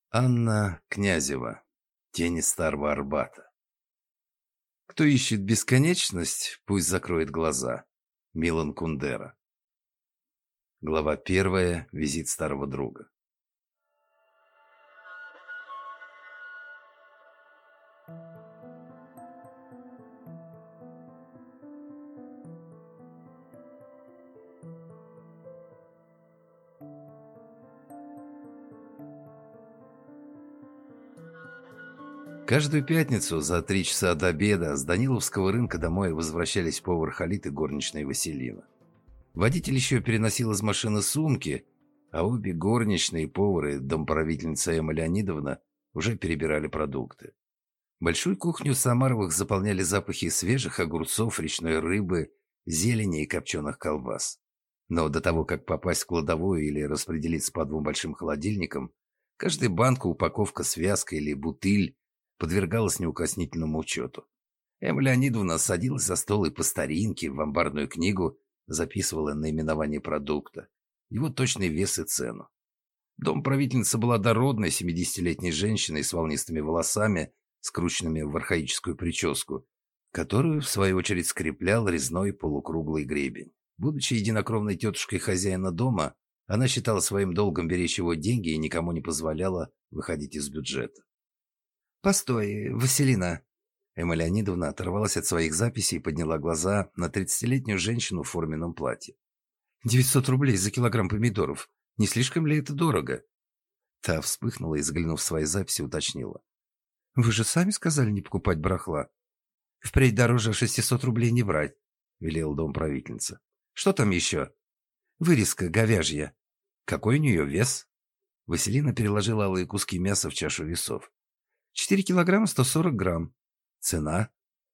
Анна Князева. Тени старого Арбата. Кто ищет бесконечность, пусть закроет глаза. Милан Кундера. Глава 1. Визит старого друга. Каждую пятницу за 3 часа до обеда с Даниловского рынка домой возвращались повар Халид и горничная Василина. Водитель еще переносил из машины сумки, а обе горничные, повар и домправительница Эмма Леонидовна уже перебирали продукты. Большую кухню Самаровых заполняли запахи свежих огурцов, речной рыбы, зелени и копченых колбас. Но до того, как попасть в кладовую или распределиться по двум большим холодильникам, каждая банка, упаковка, связка или бутыль подвергалась неукоснительному учету. Эмма Леонидовна садилась за стол и по старинке в амбарную книгу записывала наименование продукта, его точный вес и цену. Домправительница была дородной, 70-летней женщиной с волнистыми волосами, скрученными в архаическую прическу, которую, в свою очередь, скреплял резной полукруглый гребень. Будучи единокровной тетушкой хозяина дома, она считала своим долгом беречь его деньги и никому не позволяла выходить из бюджета. «Постой, Василина!» Эмма Леонидовна оторвалась от своих записей и подняла глаза на 30-летнюю женщину в форменном платье. 900 рублей за килограмм помидоров. Не слишком ли это дорого?» Та вспыхнула и, заглянув в свои записи, уточнила. «Вы же сами сказали не покупать барахла. Впредь дороже 600 рублей не брать», — велела домправительница. «Что там еще?» «Вырезка говяжья. Какой у нее вес?» Василина переложила алые куски мяса в чашу весов. 4 килограмма 140 грамм. Цена?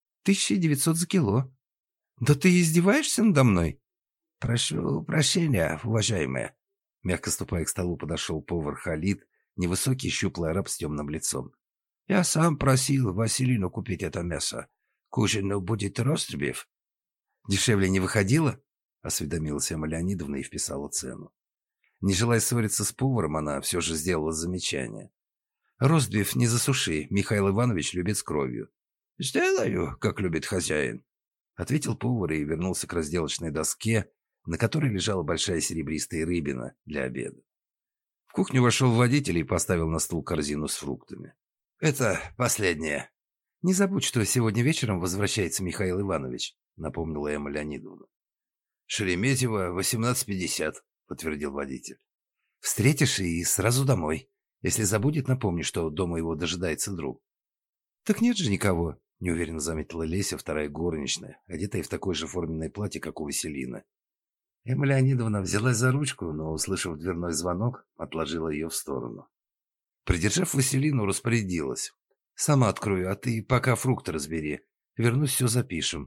1900 за кило. Да ты издеваешься надо мной? Прошу прощения, уважаемая. Мягко ступая к столу, подошел повар Халид, невысокий щуплый араб с темным лицом. Я сам просил Василину купить это мясо. К ужину будет ростбиф. Дешевле не выходило? Осведомилась Эмма Леонидовна и вписала цену. Не желая ссориться с поваром, она все же сделала замечание. «Ростбиф не засуши, Михаил Иванович любит с кровью». «Сделаю, как любит хозяин», — ответил повар и вернулся к разделочной доске, на которой лежала большая серебристая рыбина для обеда. В кухню вошел водитель и поставил на стол корзину с фруктами. «Это последнее». «Не забудь, что сегодня вечером возвращается Михаил Иванович», — напомнила Эмма Леонидовна. «Шереметьево, 18:50», — подтвердил водитель. «Встретишь и сразу домой. Если забудет, напомни, что дома его дожидается друг». «Так нет же никого», — неуверенно заметила Леся, вторая горничная, одетая в такое же форменное платье, как у Василины. Эмма Леонидовна взялась за ручку, но, услышав дверной звонок, отложила ее в сторону. Придержав Василину, распорядилась. «Сама открою, а ты пока фрукты разбери. Вернусь, все запишем».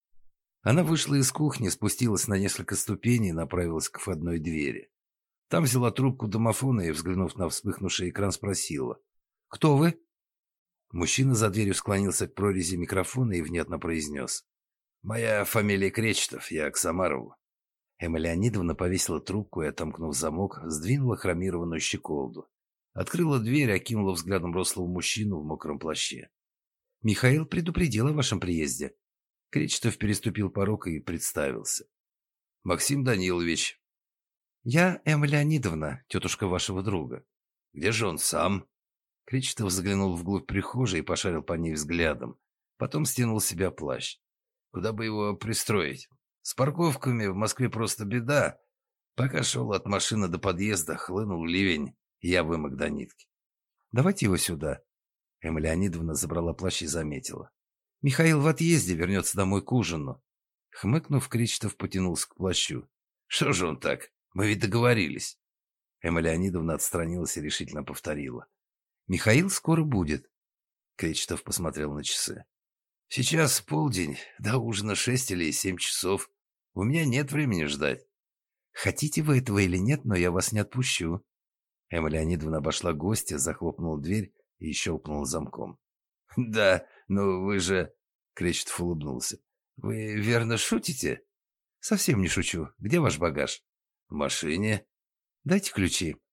Она вышла из кухни, спустилась на несколько ступеней и направилась к входной двери. Там взяла трубку домофона и, взглянув на вспыхнувший экран, спросила. «Кто вы?» Мужчина за дверью склонился к прорези микрофона и внятно произнес. «Моя фамилия Кречетов, я к Самарову». Эмма Леонидовна повесила трубку и, отомкнув замок, сдвинула хромированную щеколду. Открыла дверь, окинула взглядом рослого мужчину в мокром плаще. «Михаил предупредил о вашем приезде». Кречетов переступил порог и представился. «Максим Данилович». «Я Эмма Леонидовна, тетушка вашего друга». «Где же он сам?» Кречетов заглянул вглубь прихожей и пошарил по ней взглядом. Потом стянул с себя плащ. «Куда бы его пристроить? С парковками в Москве просто беда. Пока шел от машины до подъезда, хлынул ливень, и я вымок до нитки». «Давайте его сюда». Эмма Леонидовна забрала плащ и заметила. «Михаил в отъезде, вернется домой к ужину». Хмыкнув, Кречетов потянулся к плащу. «Что же он так? Мы ведь договорились». Эмма Леонидовна отстранилась и решительно повторила. «Михаил скоро будет». Кречетов посмотрел на часы. «Сейчас полдень, до ужина 6 или 7 часов. У меня нет времени ждать». «Хотите вы этого или нет, но я вас не отпущу». Эмма Леонидовна обошла гостя, захлопнула дверь и щелкнула замком. «Да, но вы же...» — Кречетов улыбнулся. «Вы верно шутите?» «Совсем не шучу. Где ваш багаж?» «В машине». «Дайте ключи».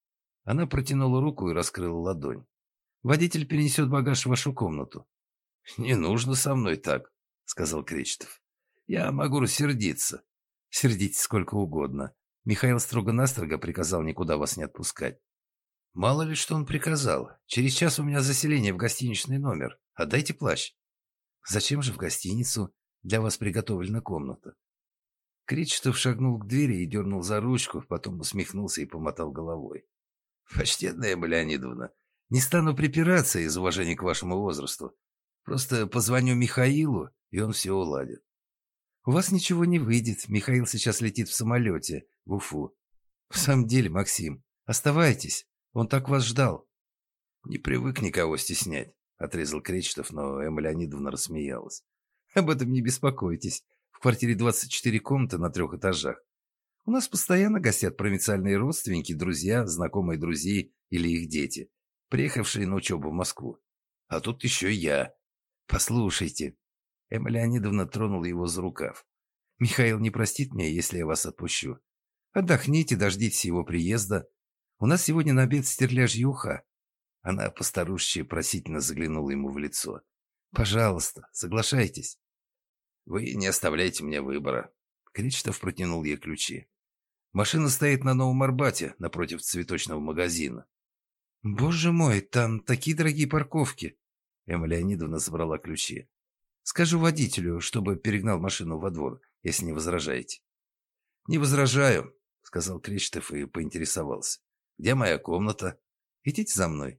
Она протянула руку и раскрыла ладонь. «Водитель перенесет багаж в вашу комнату». «Не нужно со мной так», — сказал Кречетов. «Я могу рассердиться». «Сердитесь сколько угодно. Михаил строго-настрого приказал никуда вас не отпускать». «Мало ли, что он приказал. Через час у меня заселение в гостиничный номер. Отдайте плащ». «Зачем же в гостиницу? Для вас приготовлена комната». Кречетов шагнул к двери и дернул за ручку, потом усмехнулся и помотал головой. «Почтенная Эмма Леонидовна, не стану припираться из уважения к вашему возрасту. Просто позвоню Михаилу, и он все уладит». «У вас ничего не выйдет. Михаил сейчас летит в самолете в Уфу». «В самом деле, Максим, оставайтесь. Он так вас ждал». «Не привык никого стеснять», — отрезал Кречетов, но Эмма Леонидовна рассмеялась. «Об этом не беспокойтесь. В квартире 24 комнаты на 3 этажах. У нас постоянно гостят провинциальные родственники, друзья, знакомые друзей или их дети, приехавшие на учебу в Москву. А тут еще я. Послушайте». Эмма Леонидовна тронула его за рукав. «Михаил не простит меня, если я вас отпущу. Отдохните, дождитесь его приезда. У нас сегодня на обед стерляжья уха». Она постарушечи просительно заглянула ему в лицо. «Пожалуйста, соглашайтесь». «Вы не оставляете мне выбора». Кречетов протянул ей ключи. «Машина стоит на Новом Арбате, напротив цветочного магазина». «Боже мой, там такие дорогие парковки!» Эмма Леонидовна забрала ключи. «Скажу водителю, чтобы перегнал машину во двор, если не возражаете». «Не возражаю», — сказал Кречетов и поинтересовался. «Где моя комната? Идите за мной».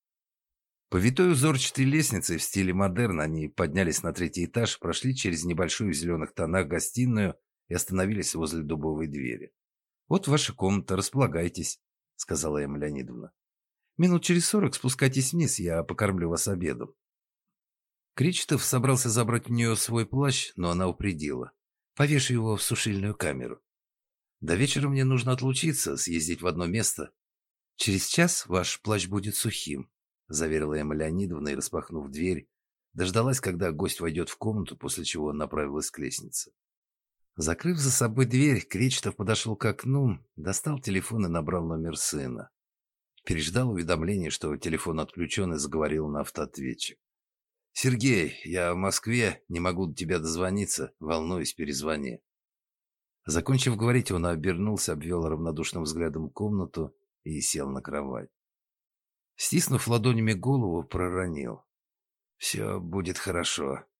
По витой узорчатой лестнице в стиле модерн они поднялись на 3-й этаж, прошли через небольшую в зеленых тонах гостиную и остановились возле дубовой двери. «Вот ваша комната, располагайтесь», — сказала Эмма Леонидовна. «Минут через 40 спускайтесь вниз, я покормлю вас обедом». Кречетов собрался забрать у нее свой плащ, но она упредила. «Повешу его в сушильную камеру. До вечера мне нужно отлучиться, съездить в одно место. Через час ваш плащ будет сухим», — заверила Эмма Леонидовна и, распахнув дверь, дождалась, когда гость войдет в комнату, после чего направилась к лестнице. Закрыв за собой дверь, Кречетов подошел к окну, достал телефон и набрал номер сына. Переждал уведомление, что телефон отключен, и заговорил на автоответчик. «Сергей, я в Москве, не могу до тебя дозвониться, волнуюсь, перезвони». Закончив говорить, он обернулся, обвел равнодушным взглядом комнату и сел на кровать. Стиснув ладонями голову, проронил: «Все будет хорошо.